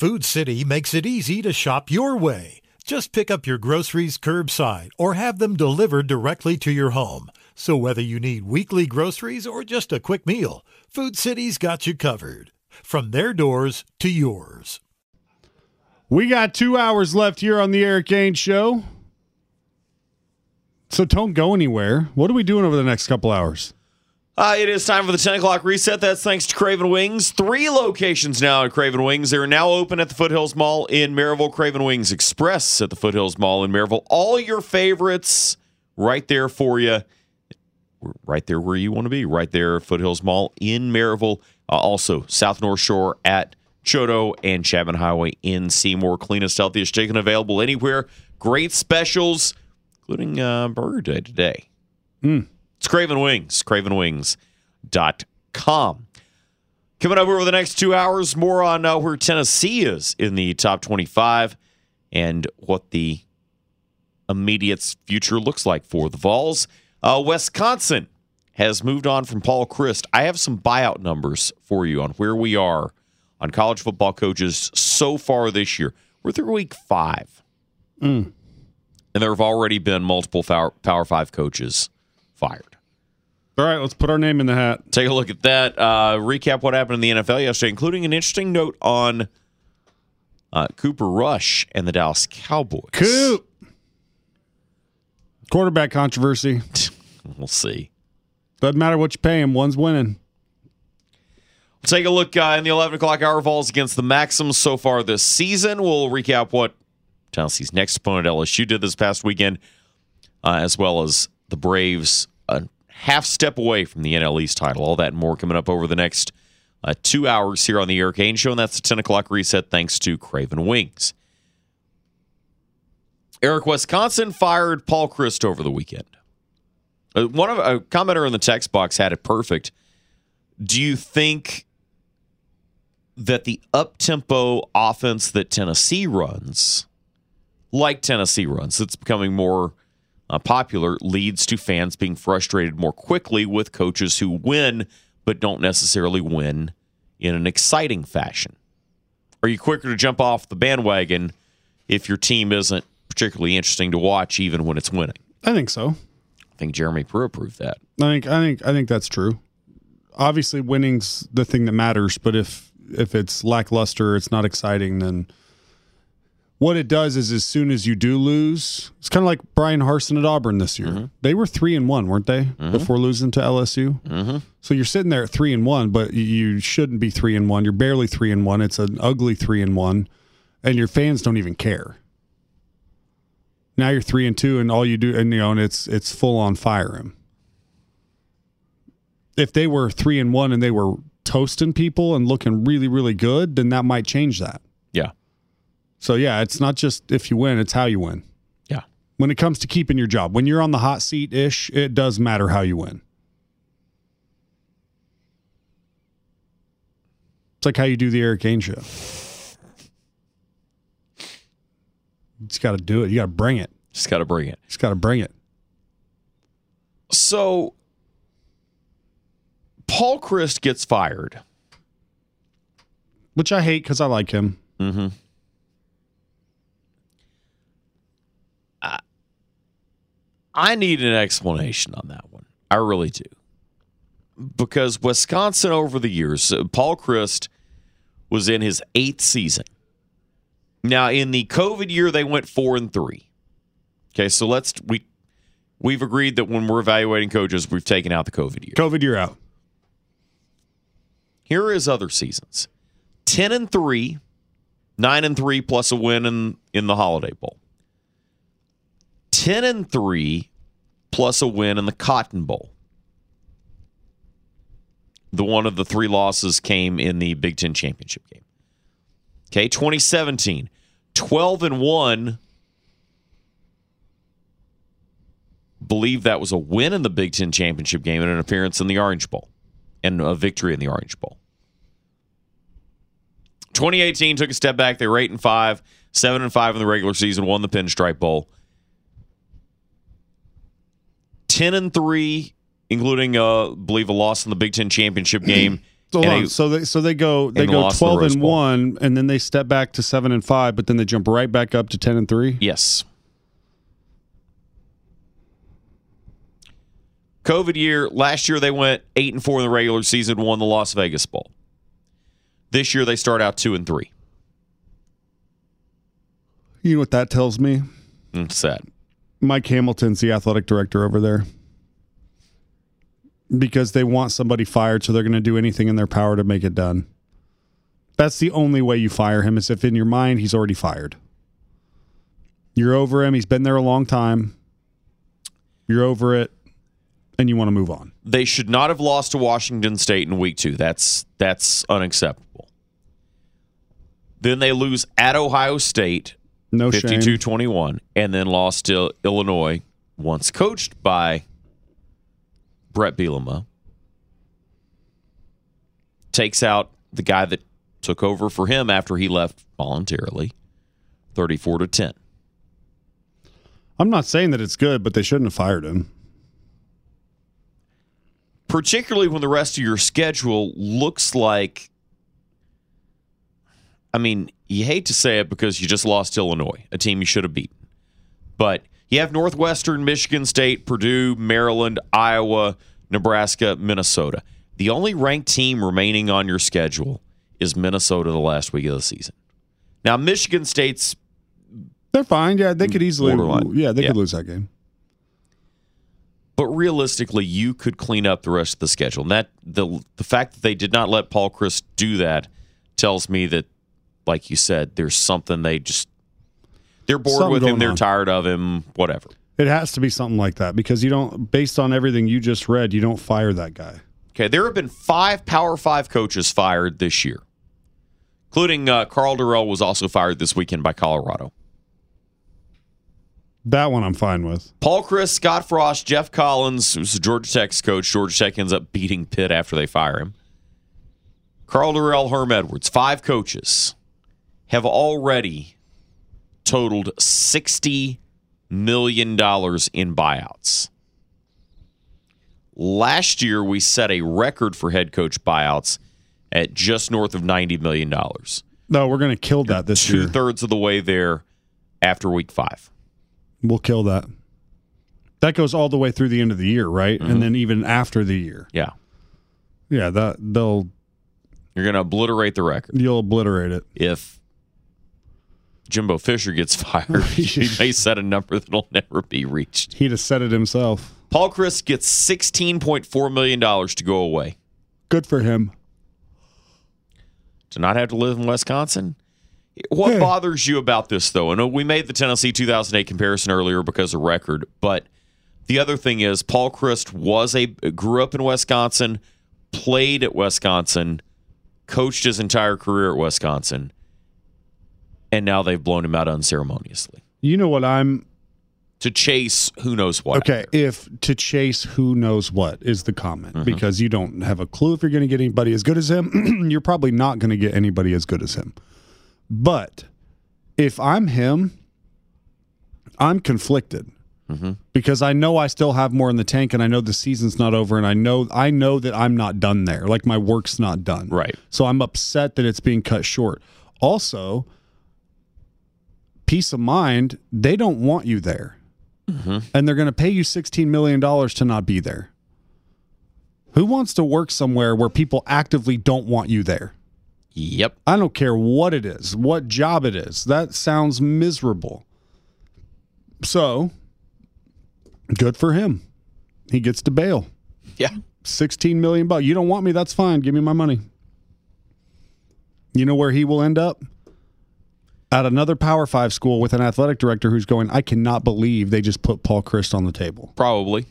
Food City makes it easy to shop your way. Just pick up your groceries curbside or have them delivered directly to your home. So whether you need weekly groceries or just a quick meal, Food City's got you covered. From their doors to yours. We got 2 hours left here on the Eric Gaines Show. So don't go anywhere. What are we doing over the next couple hours? It is time for the 10 o'clock reset. That's thanks to Craven Wings. 3 locations now at Craven Wings. They're now open at the Foothills Mall in Maryville. Craven Wings Express at the Foothills Mall in Maryville. All your favorites right there for you. Right there where you want to be. Right there at Foothills Mall in Maryville. Also, South North Shore at Choteau and Chapman Highway in Seymour. Cleanest, healthiest chicken available anywhere. Great specials, including Burger Day today. It's Craven Wings, cravenwings.com. Coming up over the next 2 hours, more on where Tennessee is in the top 25 and what the immediate future looks like for the Vols. Wisconsin has moved on from Paul Chryst. I have some buyout numbers for you on where we are on college football coaches so far this year. We're through week 5. And there have already been multiple Power 5 coaches fired. All right, let's put our name in the hat. Take a look at that. Recap what happened in the NFL yesterday, including an interesting note on Cooper Rush and the Dallas Cowboys. Coop. Quarterback controversy. We'll see. Doesn't matter what you pay him. One's winning. We'll take a look in the 11 o'clock hour. Vols against the Maxims so far this season. We'll recap what Tennessee's next opponent, LSU, did this past weekend, as well as the Braves half step away from the NL East title. All that and more coming up over the next 2 hours here on the Eric Haines Show, and that's the 10 o'clock reset thanks to Craven Wings. Eric, Wisconsin fired Paul Chryst over the weekend. A commenter in the text box had it perfect. Do you think that the up-tempo offense that Tennessee runs, it's becoming more popular, leads to fans being frustrated more quickly with coaches who win but don't necessarily win in an exciting fashion? Are you quicker to jump off the bandwagon if your team isn't particularly interesting to watch even when it's winning? I think so. I think Jeremy Pruitt proved that. I think that's true. Obviously, winning's the thing that matters, but if it's lackluster, it's not exciting, then what it does is as soon as you do lose, it's kind of like Brian Harsin at Auburn this year. Mm-hmm. They were 3-1, weren't they, before losing to LSU? Mm-hmm. So you're sitting there at 3-1, but you shouldn't be 3-1. You're barely 3-1. It's an ugly 3-1, and your fans don't even care. Now you're 3-2, and all you do, and it's full on fire him. If they were 3-1 and they were toasting people and looking really, really good, then that might change that. Yeah. So, yeah, it's not just if you win, it's how you win. Yeah. When it comes to keeping your job, when you're on the hot seat-ish, it does matter how you win. It's like how you do the Eric Gaines Show. You just got to do it. You got to bring it. Just got to bring it. Just got to bring it. So, Paul Chryst gets fired. Which I hate because I like him. Mm-hmm. I need an explanation on that one. I really do. Because Wisconsin over the years, Paul Chryst was in his 8th season. Now, in the COVID year, they went 4-3. Okay, so we've agreed that when we're evaluating coaches, we've taken out the COVID year. COVID year out. Here are his other seasons. 10-3, 9-3 plus a win in the Holiday Bowl. 10-3 plus a win in the Cotton Bowl. One of the 3 losses came in the Big Ten championship game. Okay, 2017, 12-1. Believe that was a win in the Big Ten championship game and an appearance in the Orange Bowl and a victory in the Orange Bowl. 2018 took a step back. They were 8-5, 7-5 in the regular season, won the Pinstripe Bowl. 10-3, including, I believe, a loss in the Big Ten championship game Hold And on. they- So they go and lost the Rose Bowl. 12-1, and then they step back to 7-5, but then they jump right back up to 10-3. Yes. COVID year, last year they went 8-4 in the regular season, won the Las Vegas Bowl. This year they start out 2-3. You know what that tells me? It's sad. Mike Hamilton's the athletic director over there. Because they want somebody fired, so they're going to do anything in their power to make it done. That's the only way you fire him, is if in your mind he's already fired. You're over him. He's been there a long time. You're over it, and you want to move on. They should not have lost to Washington State in week 2. That's unacceptable. Then they lose at Ohio State, No shame. 52-21, and then lost to Illinois, once coached by Brett Bielema. Takes out the guy that took over for him after he left voluntarily, 34-10. I'm not saying that it's good, but they shouldn't have fired him. Particularly when the rest of your schedule looks like, I mean, you hate to say it because you just lost to Illinois, a team you should have beaten. But you have Northwestern, Michigan State, Purdue, Maryland, Iowa, Nebraska, Minnesota. The only ranked team remaining on your schedule is Minnesota the last week of the season. Now, Michigan State's They're fine. Yeah, they could easily. borderline. Yeah, they Yeah. could lose that game. But realistically, you could clean up the rest of the schedule. And that the fact that they did not let Paul Chryst do that tells me that, like you said, there's something they're bored Something with him, going they're on. tired of him, whatever. It has to be something like that because you don't, based on everything you just read, you don't fire that guy. Okay, there have been 5 Power 5 coaches fired this year, including Carl Durrell was also fired this weekend by Colorado. That one I'm fine with. Paul Chryst, Scott Frost, Jeff Collins, who's the Georgia Tech's coach. Georgia Tech ends up beating Pitt after they fire him. Carl Durrell, Herm Edwards, 5 coaches have already totaled $60 million in buyouts. Last year, we set a record for head coach buyouts at just north of $90 million. No, we're going to kill that this year. 2/3 of the way there after week 5. We'll kill that. That goes all the way through the end of the year, right? Mm-hmm. And then even after the year. Yeah. Yeah, You're going to obliterate the record. you'll obliterate it. If Jimbo Fisher gets fired, he may set a number that'll never be reached. He'd have said it himself. Paul Chryst gets $16.4 million to go away. Good for him. To not have to live in Wisconsin? What bothers you about this, though? I know we made the Tennessee 2008 comparison earlier because of record, but the other thing is Paul Chryst grew up in Wisconsin, played at Wisconsin, coached his entire career at Wisconsin, and now they've blown him out unceremoniously You know what I'm... to chase who knows what. Okay, if to chase who knows what is the comment, Mm-hmm. because you don't have a clue if you're going to get anybody as good as him. You're probably not going to get anybody as good as him. But if I'm him, I'm conflicted because I know I still have more in the tank, and I know the season's not over, and I know that I'm not done there. Like my work's not done. Right. So I'm upset that it's being cut short. Also, peace of mind, they don't want you there. And they're going to pay you $16 million to not be there. Who wants to work somewhere where people actively don't want you there? Yep. I don't care what it is, what job it is. That sounds miserable. So, good for him. He gets to bail. Yeah. $16 million. You don't want me? That's fine. Give me my money. You know where he will end up? At another Power 5 school with an athletic director who's going, I cannot believe they just put Paul Chryst on the table. Probably.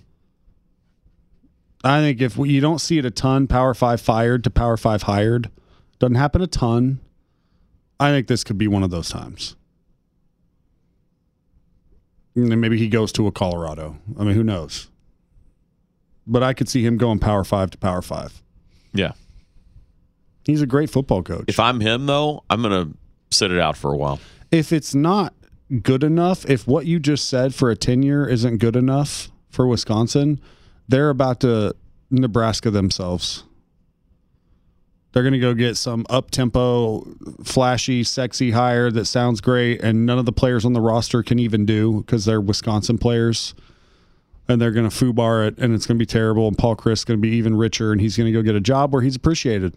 I think if you don't see it a ton, Power 5 fired to Power 5 hired, doesn't happen a ton. I think this could be one of those times. And then maybe he goes to a Colorado. I mean, who knows? But I could see him going Power 5 to Power 5. Yeah. He's a great football coach. If I'm him, though, I'm going to sit it out for a while. If it's not good enough, if what you just said for a tenure isn't good enough for Wisconsin, they're about to Nebraska themselves. They're going to go get some up-tempo, flashy, sexy hire that sounds great, and none of the players on the roster can even do because they're Wisconsin players. And they're going to foobar it, and it's going to be terrible, and Paul Chryst is going to be even richer, and he's going to go get a job where he's appreciated.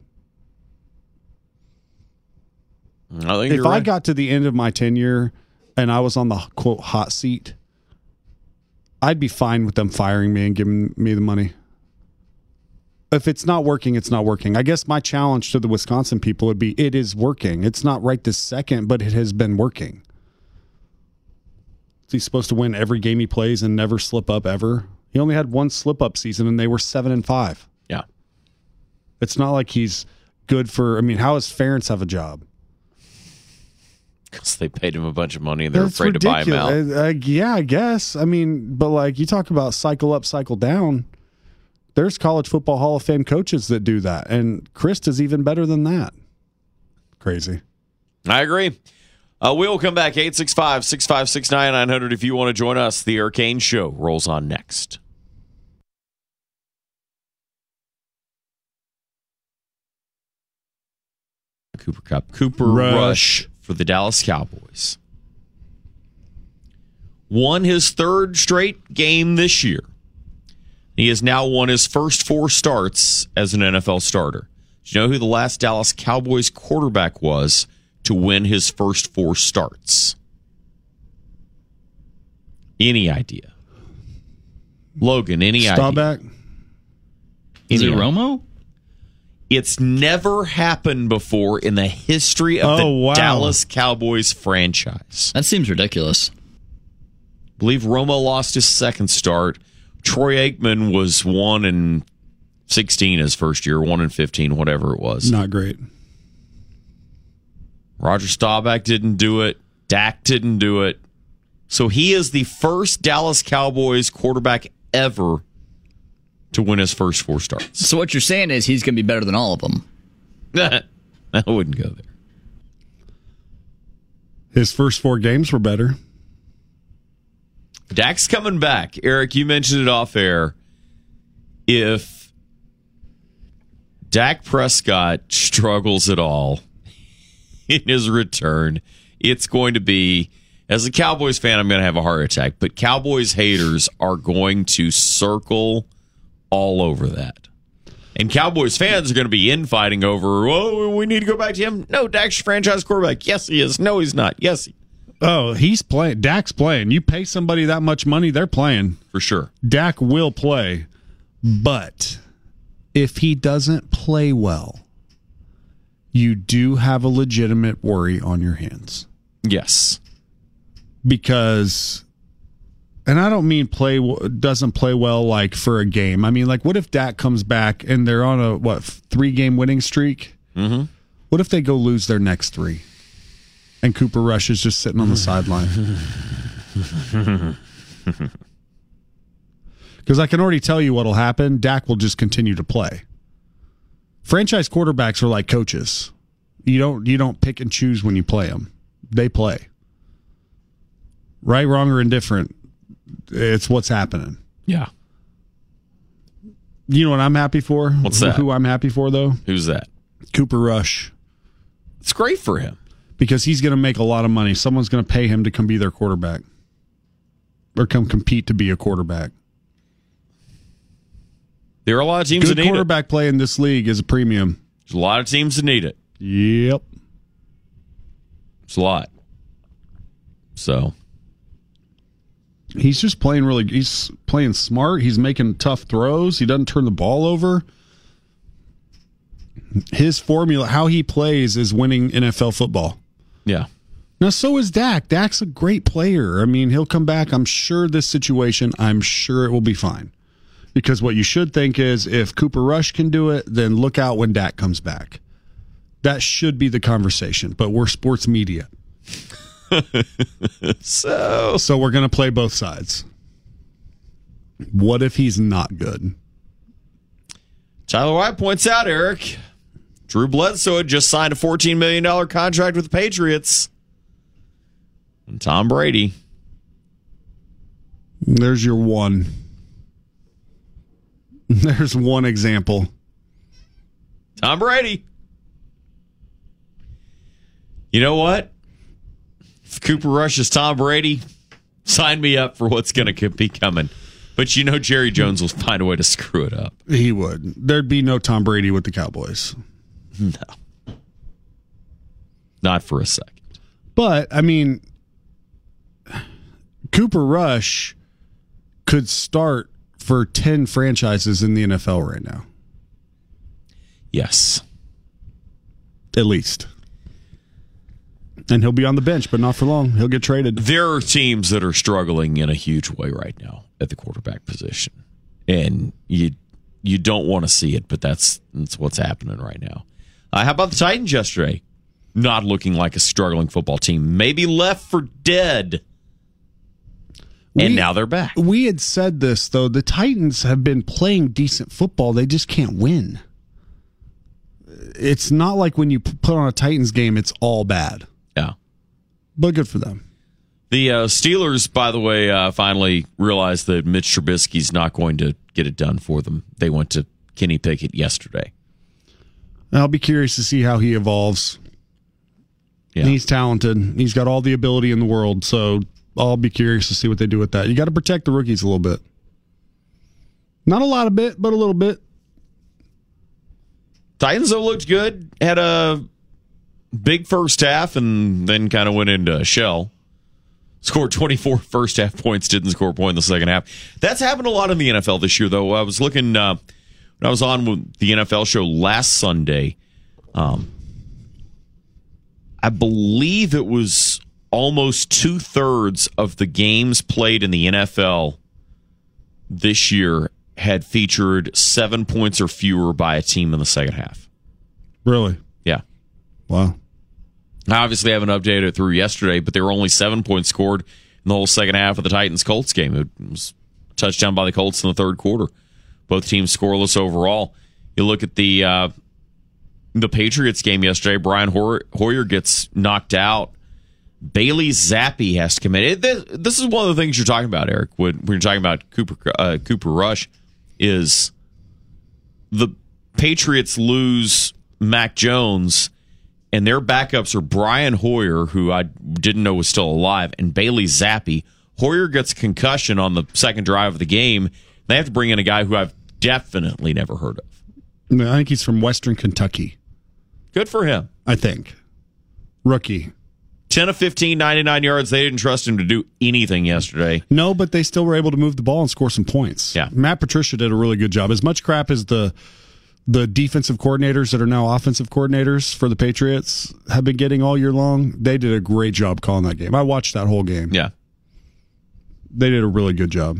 I think if I got to the end of my tenure and I was on the, quote, hot seat, I'd be fine with them firing me and giving me the money. If it's not working, it's not working. I guess my challenge to the Wisconsin people would be, it is working. It's not right this second, but it has been working. Is he supposed to win every game he plays and never slip up ever? He only had one slip-up season, and they were 7-5. Yeah. It's not like he's good for – I mean, how does Ferentz have a job? Because they paid him a bunch of money and they're afraid to buy him out. Yeah, I guess. I mean, but like you talk about cycle up, cycle down. There's college football Hall of Fame coaches that do that, and Chryst is even better than that. Crazy. I agree. We will come back 865-656-9900 if you want to join us. The Eric Cain Show rolls on next. Cooper Rush for the Dallas Cowboys. Won his third straight game this year. He has now won his first 4 starts as an NFL starter. Do you know who the last Dallas Cowboys quarterback was to win his first 4 starts? Any idea? Logan, any idea? Staubach? Is it Romo? It's never happened before in the history of the Dallas Cowboys franchise. That seems ridiculous. I believe Romo lost his second start. Troy Aikman was 1-16 his first year, 1-15, whatever it was. Not great. Roger Staubach didn't do it. Dak didn't do it. So he is the first Dallas Cowboys quarterback ever to win his first 4 starts. So what you're saying is he's going to be better than all of them. I wouldn't go there. His first 4 games were better. Dak's coming back. Eric, you mentioned it off air. If Dak Prescott struggles at all in his return, it's going to be, as a Cowboys fan, I'm going to have a heart attack, but Cowboys haters are going to circle all over that. And Cowboys fans are going to be infighting over, oh, we need to go back to him. No, Dak's franchise quarterback. Yes, he is. No, he's not. Yes, he is. Oh, he's playing. Dak's playing. You pay somebody that much money, they're playing. For sure. Dak will play. But if he doesn't play well, you do have a legitimate worry on your hands. Yes. Because, and I don't mean doesn't play well like for a game. I mean, like, what if Dak comes back and they're on a, 3-game winning streak? Mm-hmm. What if they go lose their next 3? And Cooper Rush is just sitting on the sideline. Because I can already tell you what'll happen. Dak will just continue to play. Franchise quarterbacks are like coaches. You don't pick and choose when you play them. They play. Right, wrong, or indifferent. It's what's happening. Yeah. You know what I'm happy for? What's that? Who I'm happy for, though? Who's that? Cooper Rush. It's great for him. Because he's going to make a lot of money. Someone's going to pay him to come be their quarterback. Or come compete to be a quarterback. There are a lot of teams that need it. Good quarterback play in this league is a premium. There's a lot of teams that need it. Yep. It's a lot. So. He's just playing he's playing smart. He's making tough throws. He doesn't turn the ball over. His formula, how he plays, is winning NFL football. Yeah. Now, so is Dak. Dak's a great player. I mean, he'll come back. I'm sure this situation, I'm sure it will be fine. Because what you should think is, if Cooper Rush can do it, then look out when Dak comes back. That should be the conversation. But we're sports media. So we're going to play both sides. What if he's not good? Tyler White points out, Eric, Drew Bledsoe had just signed a $14 million contract with the Patriots. And Tom Brady. There's your one. There's one example. Tom Brady. You know what? If Cooper Rush is Tom Brady, sign me up for what's going to be coming. But Jerry Jones will find a way to screw it up. He would. There'd be no Tom Brady with the Cowboys. No. Not for a second. But, I mean, Cooper Rush could start for 10 franchises in the NFL right now. Yes. At least. And he'll be on the bench, but not for long. He'll get traded. There are teams that are struggling in a huge way right now at the quarterback position. And you don't want to see it, but that's what's happening right now. How about the Titans yesterday? Not looking like a struggling football team. Maybe left for dead. And now they're back. We had said this, though. The Titans have been playing decent football. They just can't win. It's not like when you put on a Titans game, it's all bad. Yeah. But good for them. The Steelers, by the way, finally realized that Mitch Trubisky's not going to get it done for them. They went to Kenny Pickett yesterday. I'll be curious to see how he evolves. Yeah. He's talented. He's got all the ability in the world, so I'll be curious to see what they do with that. You got to protect the rookies a little bit. Not a lot of bit, but a little bit. Titans, though, looked good. Had a big first half and then kind of went into a shell. Scored 24 first half points, didn't score a point in the second half. That's happened a lot in the NFL this year, though. I was looking when I was on with the NFL show last Sunday. I believe it was almost 2/3 of the games played in the NFL this year had featured 7 points or fewer by a team in the second half. Really? Yeah. Wow. I obviously haven't updated it through yesterday, but there were only 7 points scored in the whole second half of the Titans-Colts game. It was a touchdown by the Colts in the third quarter. Both teams scoreless overall. You look at the Patriots game yesterday. Brian Hoyer gets knocked out. Bailey Zappi has to come in. This is one of the things you're talking about, Eric, when you're talking about Cooper Rush, is the Patriots lose Mac Jones, and their backups are Brian Hoyer, who I didn't know was still alive, and Bailey Zappi. Hoyer gets a concussion on the second drive of the game. They have to bring in a guy who I've definitely never heard of. I think he's from Western Kentucky. Good for him. I think. Rookie. 10 of 15, 99 yards. They didn't trust him to do anything yesterday. No, but they still were able to move the ball and score some points. Yeah. Matt Patricia did a really good job. As much crap as the defensive coordinators that are now offensive coordinators for the Patriots have been getting all year long, they did a great job calling that game. I watched that whole game. Yeah. They did a really good job.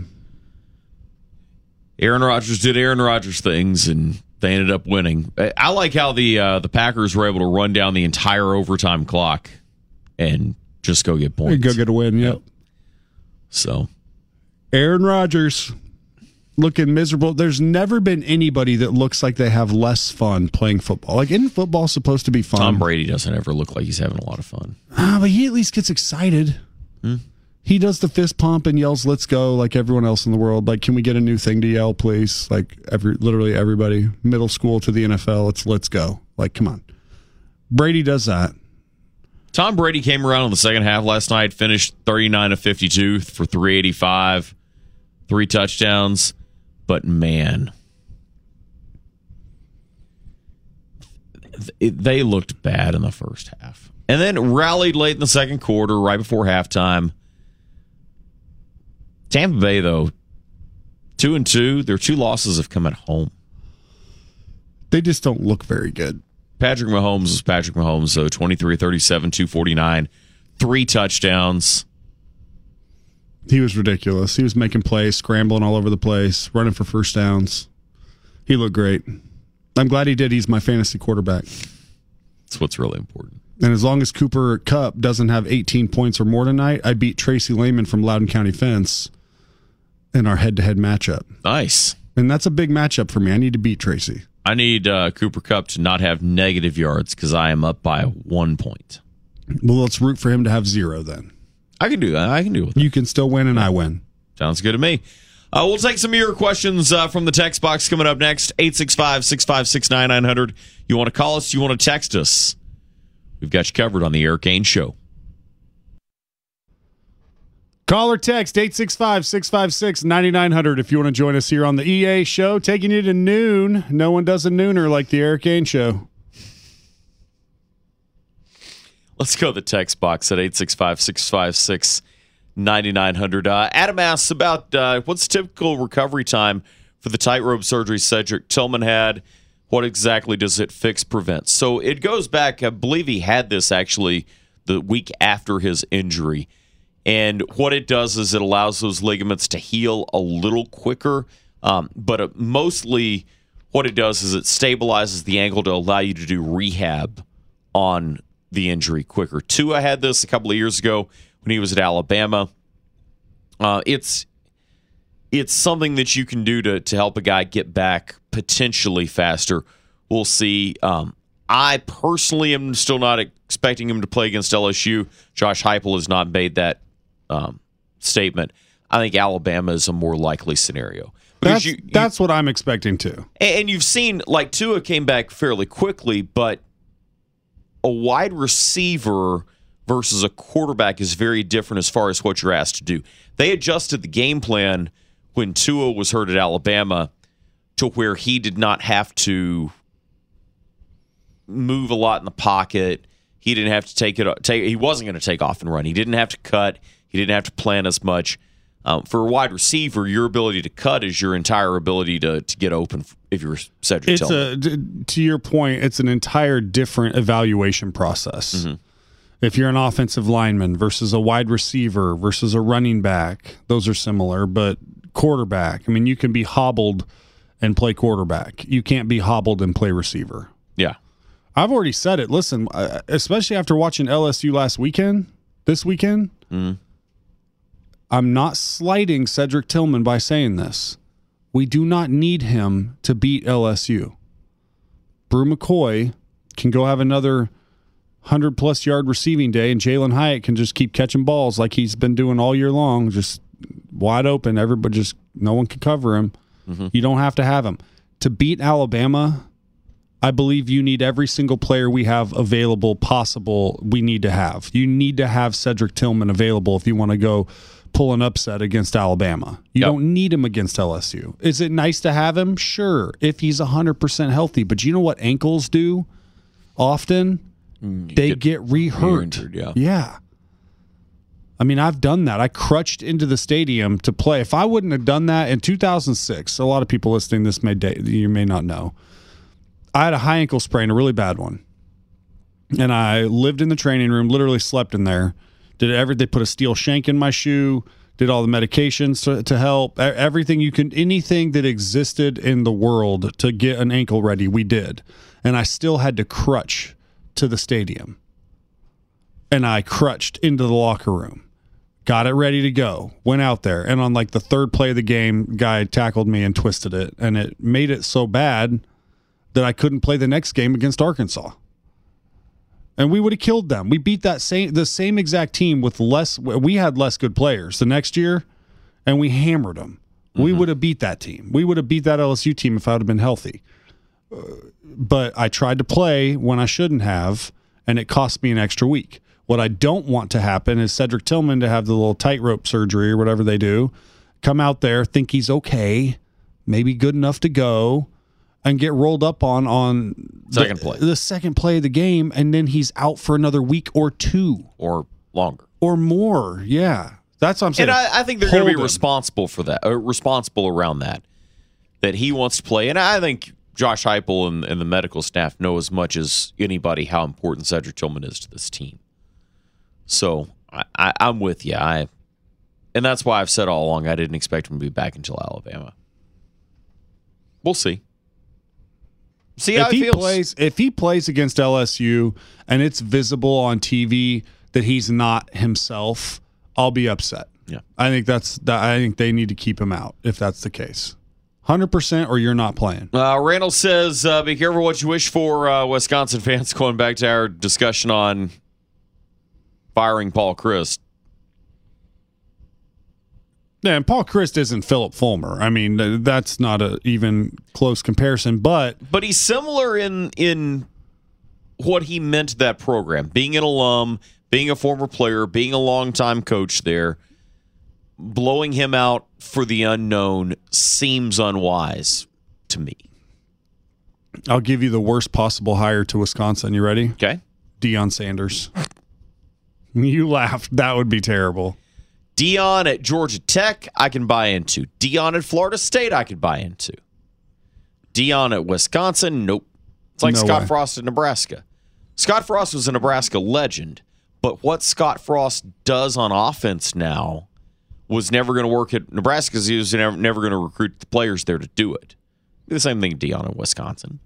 Aaron Rodgers did Aaron Rodgers things, and they ended up winning. I like how the Packers were able to run down the entire overtime clock and just go get points. Go get a win, yep. So, Aaron Rodgers looking miserable. There's never been anybody that looks like they have less fun playing football. Like, isn't football supposed to be fun? Tom Brady doesn't ever look like he's having a lot of fun. But he at least gets excited. He does the fist pump and yells, "Let's go," like everyone else in the world. Like, can we get a new thing to yell, please? Like, literally everybody, middle school to the NFL, it's "let's go." Like, come on. Brady does that. Tom Brady came around in the second half last night, finished 39 of 52 for 385, 3 touchdowns. But, man, they looked bad in the first half. And then rallied late in the second quarter, right before halftime. Tampa Bay, though, 2-2. Their 2 losses have come at home. They just don't look very good. Patrick Mahomes is Patrick Mahomes, so 23-37, 249, 3 touchdowns. He was ridiculous. He was making plays, scrambling all over the place, running for first downs. He looked great. I'm glad he did. He's my fantasy quarterback. That's what's really important. And as long as Cooper Kupp doesn't have 18 points or more tonight, I beat Tracy Lehman from Loudoun County Fence in our head-to-head matchup. Nice. And that's a big matchup for me. I need to beat Tracy. I need Cooper Kupp to not have negative yards because I am up by 1 point. Well, let's root for him to have 0 then. I can do that. I can do it. You can still win and I win. Sounds good to me. We'll take some of your questions from the text box coming up next. 865-656-9900. You want to call us? You want to text us? we've got you covered on the Eric Gaines Show. Call or text 865-656-9900 if you want to join us here on the EA Show, taking you to noon. No one does a nooner like the Eric Gaines Show. Let's go to the text box at 865-656-9900. Adam asks about what's the typical recovery time for the tightrope surgery Cedric Tillman had. What exactly does it fix, prevent? So it goes back, I believe he had this actually the week after his injury. And what it does is it allows those ligaments to heal a little quicker. But mostly what it does is it stabilizes the ankle to allow you to do rehab on the injury quicker. Tua had this a couple of years ago when he was at Alabama. It's something that you can do to help a guy get back potentially faster. We'll see. I personally am still not expecting him to play against LSU. Josh Heupel has not made that statement. I think Alabama is a more likely scenario. That's what I'm expecting too. And you've seen, like, Tua came back fairly quickly, but a wide receiver versus a quarterback is very different as far as what you're asked to do. They adjusted the game plan when Tua was hurt at Alabama to where he did not have to move a lot in the pocket. He didn't have to he wasn't going to take off and run. He didn't have to cut. He didn't have to plan as much. For a wide receiver, your ability to cut is your entire ability to get open if you're Cedric Tillman. To your point, it's an entire different evaluation process. Mm-hmm. If you're an offensive lineman versus a wide receiver versus a running back, those are similar, but quarterback, I mean, you can be hobbled and play quarterback. You can't be hobbled and play receiver. Yeah. I've already said it. Listen, especially after watching LSU this weekend, I'm not slighting Cedric Tillman by saying this. We do not need him to beat LSU. Brew McCoy can go have another 100-plus yard receiving day, and Jalen Hyatt can just keep catching balls like he's been doing all year long, just wide open. Everybody no one can cover him. Mm-hmm. You don't have to have him. To beat Alabama, I believe you need every single player we have available possible we need to have. You need to have Cedric Tillman available if you want to go pull an upset against Alabama. You don't need him against LSU. Is it nice to have him? Sure, if he's 100% healthy. But you know what ankles do often? They get re-hurt. Yeah. I mean, I've done that. I crutched into the stadium to play. If I wouldn't have done that in 2006, a lot of people listening to this you may not know. I had a high ankle sprain, a really bad one. And I lived in the training room, literally slept in there. They put a steel shank in my shoe, did all the medications to help. Anything that existed in the world to get an ankle ready, we did. And I still had to crutch to the stadium. And I crutched into the locker room. Got it ready to go. Went out there. And on like the third play of the game, guy tackled me and twisted it. And it made it so bad that I couldn't play the next game against Arkansas. And we would have killed them. We beat the same exact team with less. We had less good players the next year, and we hammered them. Mm-hmm. We would have beat that team. We would have beat that LSU team if I would have been healthy. But I tried to play when I shouldn't have, and it cost me an extra week. What I don't want to happen is Cedric Tillman to have the little tightrope surgery or whatever they do, come out there, think he's okay, maybe good enough to go, and get rolled up on the second play of the game, and then he's out for another week or two. Or longer. Or more, yeah. That's what I'm saying. And I think they're going to be responsible for that, responsible around that he wants to play. And I think Josh Heupel and the medical staff know as much as anybody how important Cedric Tillman is to this team. So I'm with you. And that's why I've said all along I didn't expect him to be back until Alabama. We'll see. See how he feels. If he plays against LSU and it's visible on TV that he's not himself, I'll be upset. Yeah, I think I think they need to keep him out if that's the case. 100% or you're not playing. Randall says, be careful what you wish for, Wisconsin fans, going back to our discussion on firing Paul Chryst. Yeah, and Paul Chryst isn't Philip Fulmer. I mean, that's not a even close comparison, but he's similar in what he meant to that program, being an alum, being a former player, being a longtime coach there, blowing him out for the unknown seems unwise to me. I'll give you the worst possible hire to Wisconsin. You ready? Okay. Deion Sanders. You laughed. That would be terrible. Deion at Georgia Tech, I can buy into. Deion at Florida State, I could buy into. Deion at Wisconsin, nope. It's like No Scott way. Frost at Nebraska. Scott Frost was a Nebraska legend, but what Scott Frost does on offense now was never going to work at Nebraska because he was never going to recruit the players there to do it. The same thing Deion in Wisconsin.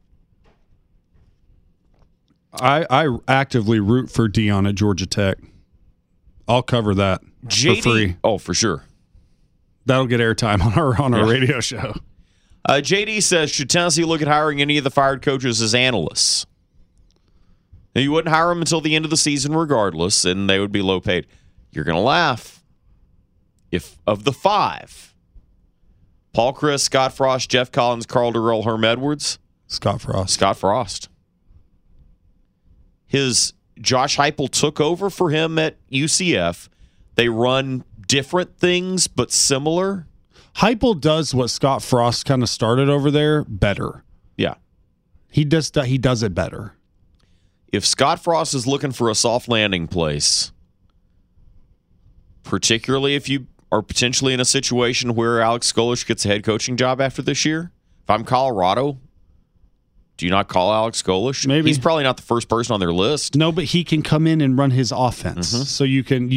I actively root for Deion at Georgia Tech. I'll cover that for free. Oh, for sure. That'll get airtime on our radio show. JD says, should Tennessee look at hiring any of the fired coaches as analysts? Now, you wouldn't hire them until the end of the season regardless, and they would be low paid. You're going to laugh. If of the 5, Paul Chryst, Scott Frost, Jeff Collins, Carl Durrell, Herm Edwards, Scott Frost. Scott Frost. His Josh Heupel took over for him at UCF. They run different things, but similar. Heupel does what Scott Frost kind of started over there better. Yeah. He does it better. If Scott Frost is looking for a soft landing place, particularly if you are potentially in a situation where Alex Golesh gets a head coaching job after this year, if I'm Colorado, do you not call Alex Golesh? Maybe. He's probably not the first person on their list. No, but he can come in and run his offense. Mm-hmm. So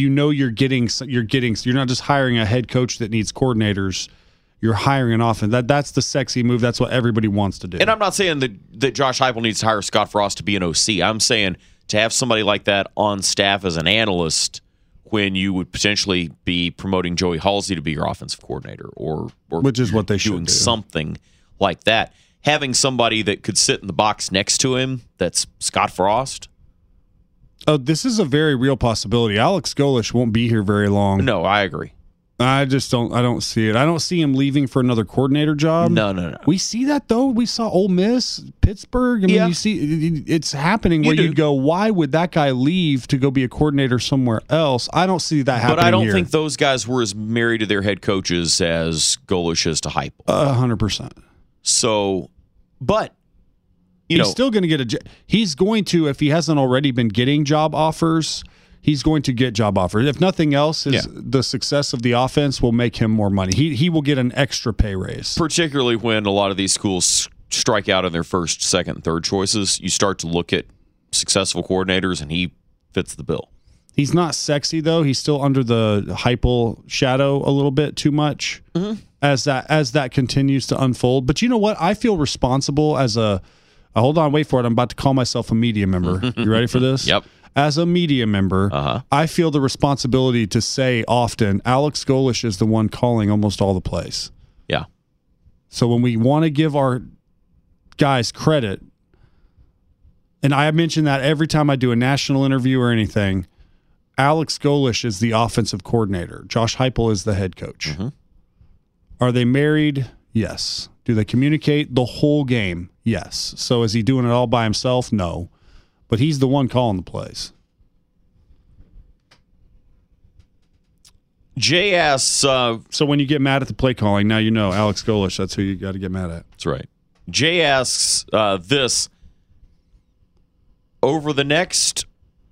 you're not just hiring a head coach that needs coordinators. You're hiring an offense. That's the sexy move. That's what everybody wants to do. And I'm not saying that Josh Heupel needs to hire Scott Frost to be an OC. I'm saying to have somebody like that on staff as an analyst when you would potentially be promoting Joey Halsey to be your offensive coordinator or which is what they should doing do. something like that. Having somebody that could sit in the box next to him that's Scott Frost. Oh, this is a very real possibility. Alex Golesh won't be here very long. No, I agree. I don't see it. I don't see him leaving for another coordinator job. No. We see that though. We saw Ole Miss, Pittsburgh. I mean, Yeah. you see it's happening where do. you go, why would that guy leave to go be a coordinator somewhere else? I don't see that happening. But I don't here. think those guys were as married to their head coaches as Golesh is to Heupel. 100%. So, but He's still going to get he's going to, if he hasn't already been getting job offers, he's going to get job offers. If nothing else, the success of the offense will make him more money. He will get an extra pay raise. particularly when a lot of these schools strike out on their first, second, and third choices, you start to look at successful coordinators, and he fits the bill. He's not sexy though. He's still under the Heupel shadow a little bit too much as that continues to unfold. But you know what? I feel responsible as hold on, wait for it. I'm about to call myself a media member. You ready for this? Yep. As a media member, I feel the responsibility to say often, Alex Golesh is the one calling almost all the plays. Yeah. So when we want to give our guys credit, and I mention that every time I do a national interview or anything, Alex Golesh is the offensive coordinator. Josh Heupel is the head coach. Are they married? Yes. Do they communicate the whole game? Yes. So is he doing it all by himself? No. But he's the one calling the plays. Jay asks, So when you get mad at the play calling, now you know Alex Golesh, that's who you got to get mad at. that's right. Jay asks this, over the next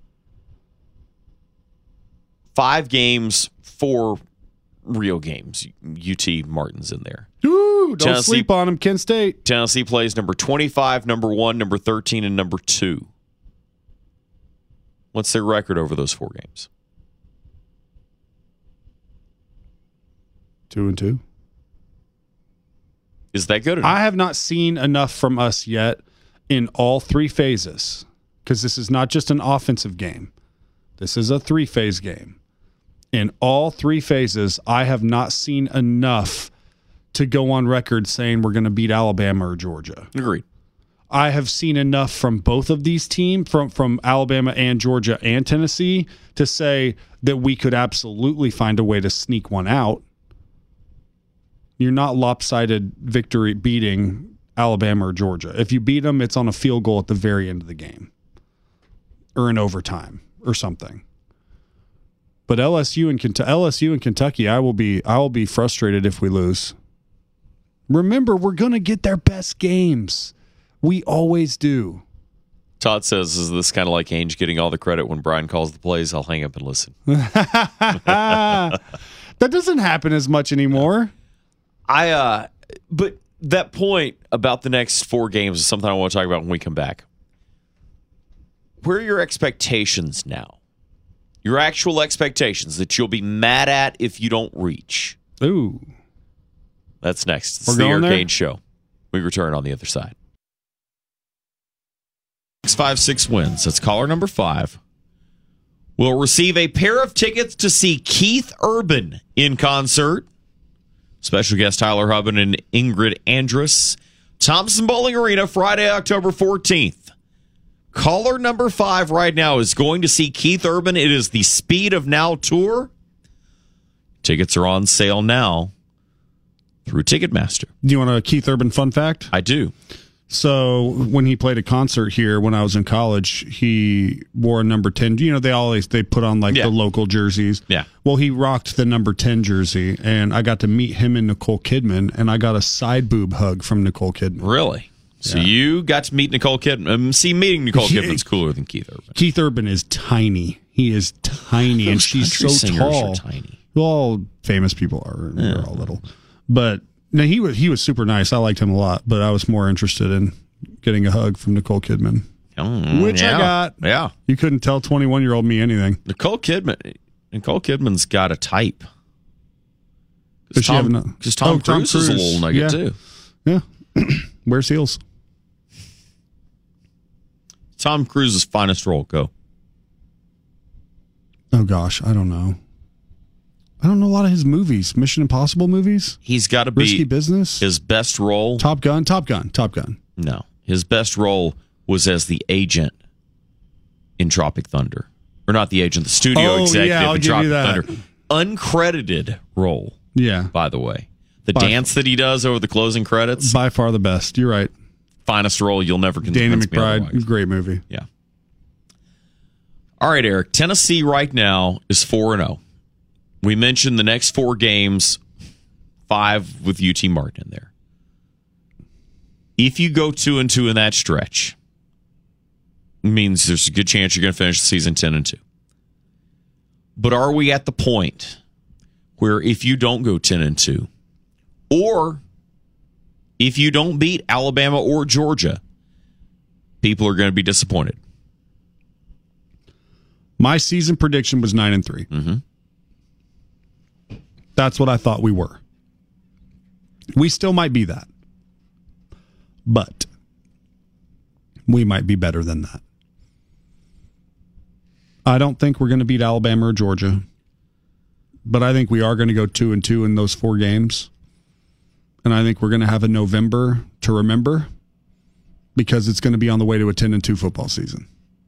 5 games, 4 real games, UT Martin's in there. Ooh, don't Tennessee- sleep on him, Kent State. Tennessee plays number 25, number 1, number 13, and number 2. What's their record over those 4 games? 2-2. Is that good enough? I have not seen enough from us yet in all 3 phases, because this is not just an offensive game. This is a 3-phase game. In all 3 phases, I have not seen enough to go on record saying we're going to beat Alabama or Georgia. Agreed. I have seen enough from both of these teams, from Alabama and Georgia and Tennessee, to say that we could absolutely find a way to sneak one out. You're not lopsided victory beating Alabama or Georgia. If you beat them, it's on a field goal at the very end of the game. or in overtime or something. But LSU and Kentucky, I will be frustrated if we lose. Remember, we're going to get their best games. We always do. Todd says, is this kind of like Ainge getting all the credit when Brian calls the plays? I'll hang up and listen. That doesn't happen as much anymore. But that point about the next 4 games is something I want to talk about when we come back. Where are your expectations now? Your actual expectations that you'll be mad at if you don't reach. Ooh. That's next. It's We're the going Eric there? Ainge Show. We return on the other side. 656 wins. That's caller number 5. Will receive a pair of tickets to see Keith Urban in concert. Special guest Tyler Hubben and Ingrid Andress. Thompson Bowling Arena, Friday, October 14th. Caller number 5 right now is going to see Keith Urban. It is the Speed of Now tour. Tickets are on sale now through Ticketmaster. Do you want a Keith Urban fun fact? I do. So when he played a concert here when I was in college, he wore a number 10. You know, they put on like the local jerseys. Yeah. Well, he rocked the number 10 jersey, and I got to meet him and Nicole Kidman, and I got a side boob hug from Nicole Kidman. Really? So you got to meet Nicole Kidman. See, meeting Nicole Kidman's cooler than Keith Urban. Keith Urban is tiny. He is tiny, and she's so tall. Are tiny. Well, all famous people are. They're all little. But no, he was super nice. I liked him a lot, but I was more interested in getting a hug from Nicole Kidman, which I got. Yeah. You couldn't tell 21-year-old me anything. Nicole Kidman's got a type. Does she have Because Tom Cruise is a little nugget, too. Yeah. Wears heels. Tom Cruise's finest role. Go. Oh, gosh. I don't know. I don't know a lot of his movies. Mission Impossible movies? He's got to be Risky Business? His best role. Top Gun. No. His best role was as the agent in Tropic Thunder. Or not the agent, the studio executive in Tropic Thunder. Uncredited role. Yeah. By the way. The dance that he does over the closing credits. By far the best. You're right. Finest role. You'll never convince Danny me McBride. otherwise. Great movie. Yeah. All right, Eric. Tennessee right now is 4-0. We mentioned the next 4 games, 5 with UT Martin in there. If you go 2-2 in that stretch, it means there's a good chance you're going to finish the season 10-2. But are we at the point where if you don't go 10-2, or if you don't beat Alabama or Georgia, people are going to be disappointed? My season prediction was 9-3. Mm-hmm. That's what I thought we were. We still might be that. But we might be better than that. I don't think we're going to beat Alabama or Georgia. But I think we are going to go 2-2 in those 4 games. And I think we're going to have a November to remember because it's going to be on the way to a 10-2 football season.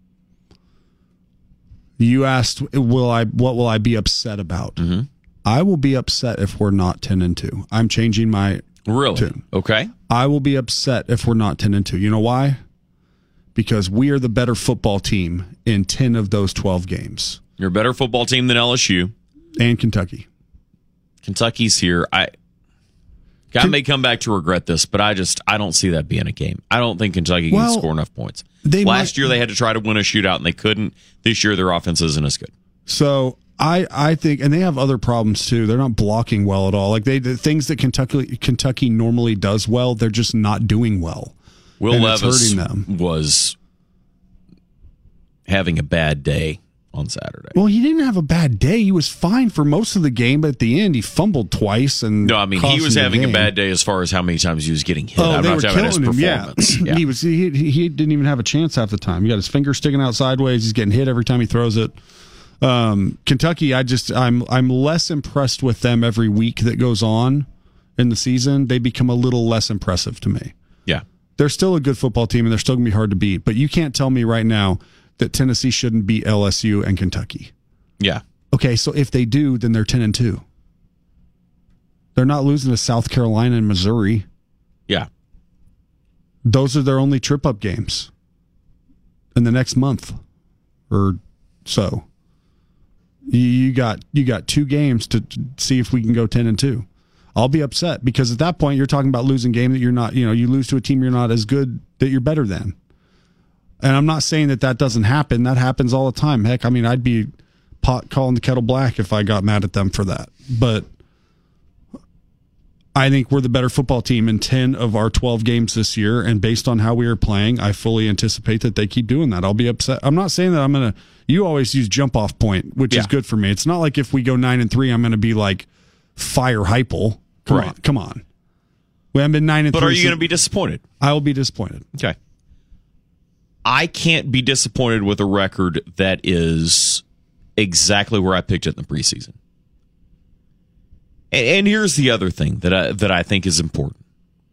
You asked, what will I be upset about? Mm-hmm. I will be upset if we're not 10-2. I'm changing my tune. Okay. I will be upset if we're not 10-2. You know why? Because we are the better football team in 10 of those 12 games. You're a better football team than LSU. And Kentucky. Kentucky's here. God may come back to regret this, but I don't see that being a game. I don't think Kentucky can score enough points. Last year they had to try to win a shootout and they couldn't. This year their offense isn't as good. So I think, and they have other problems too. They're not blocking well at all. Like the things that Kentucky normally does well, they're just not doing well. Will Levis was having a bad day on Saturday. Well, he didn't have a bad day. He was fine for most of the game, but at the end, he fumbled twice. And he was having a bad day as far as how many times he was getting hit. I'm not talking about his performance. Yeah. He didn't even have a chance half the time. He got his finger sticking out sideways. He's getting hit every time he throws it. Kentucky, I'm less impressed with them every week that goes on in the season. They become a little less impressive to me. Yeah. They're still a good football team, and they're still going to be hard to beat. But you can't tell me right now that Tennessee shouldn't beat LSU and Kentucky. Yeah. Okay, so if they do, then they're 10-2. They're not losing to South Carolina and Missouri. Yeah. Those are their only trip-up games in the next month. or so. You got 2 games to see if we can go 10-2. I'll be upset because at that point you're talking about losing a game that you're not, you lose to a team you're not as good that you're better than. And I'm not saying that doesn't happen. That happens all the time. Heck, I mean, I'd be pot calling the kettle black if I got mad at them for that. But I think we're the better football team in 10 of our 12 games this year. And based on how we are playing, I fully anticipate that they keep doing that. I'll be upset. I'm not saying that I'm going to, you always use jump off point, which is good for me. It's not like if we go 9-3, I'm going to be like fire Heupel. Come on. We haven't been 9-3. But are you going to be disappointed? I will be disappointed. Okay. I can't be disappointed with a record that is exactly where I picked it in the preseason. And here's the other thing that I think is important.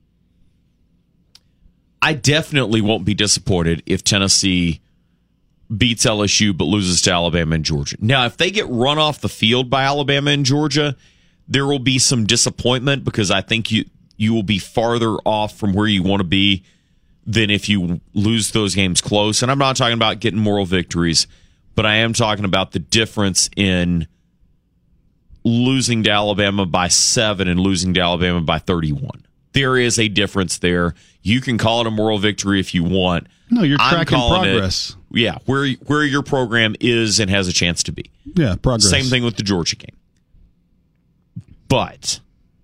I definitely won't be disappointed if Tennessee beats LSU but loses to Alabama and Georgia. Now, if they get run off the field by Alabama and Georgia, there will be some disappointment because I think you will be farther off from where you want to be than if you lose those games close. And I'm not talking about getting moral victories, but I am talking about the difference in losing to Alabama by 7 and losing to Alabama by 31. There is a difference there. You can call it a moral victory if you want. No, you're tracking progress. Where your program is and has a chance to be. Yeah, progress. Same thing with the Georgia game. But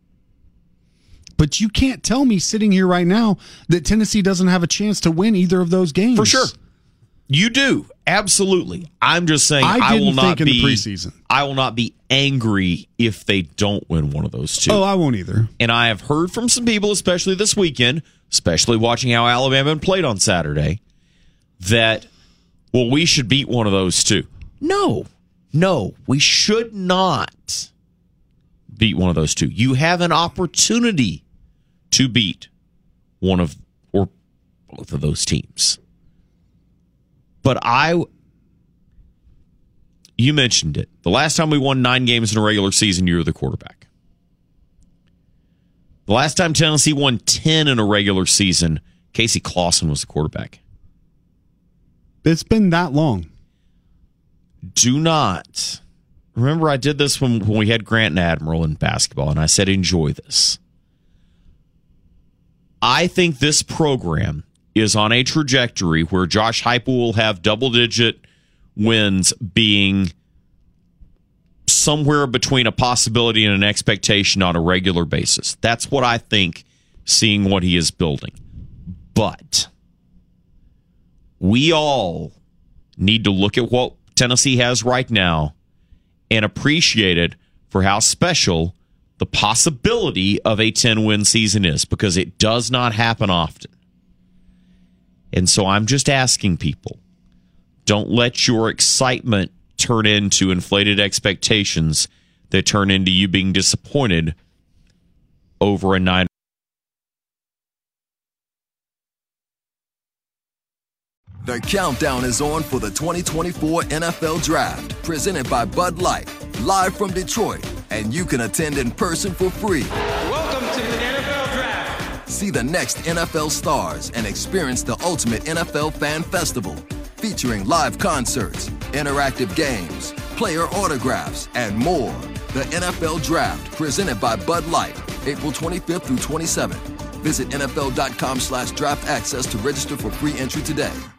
you can't tell me sitting here right now that Tennessee doesn't have a chance to win either of those games. For sure. You do. Absolutely. I'm just saying I will not be in the preseason. I will not be angry if they don't win one of those 2. Oh, I won't either. And I have heard from some people, especially this weekend, especially watching how Alabama played on Saturday, that, well, we should beat one of those 2. No, we should not beat one of those 2. You have an opportunity to beat one of or both of those teams. But you mentioned it. The last time we won 9 games in a regular season, you were the quarterback. The last time Tennessee won 10 in a regular season, Casey Clausen was the quarterback. It's been that long. Do not. Remember, I did this when we had Grant and Admiral in basketball, and I said, enjoy this. I think this program is on a trajectory where Josh Heupel will have double-digit wins being somewhere between a possibility and an expectation on a regular basis. That's what I think, seeing what he is building. But we all need to look at what Tennessee has right now and appreciate it for how special the possibility of a 10-win season is, because it does not happen often. And so I'm just asking people, don't let your excitement turn into inflated expectations that turn into you being disappointed over a 9. The countdown is on for the 2024 NFL Draft, presented by Bud Light, live from Detroit, and you can attend in person for free. Welcome to the NFL Draft. See the next NFL stars and experience the ultimate NFL fan festival, featuring live concerts, interactive games, player autographs, and more. The NFL Draft, presented by Bud Light, April 25th through 27th. Visit NFL.com/draft access to register for free entry today.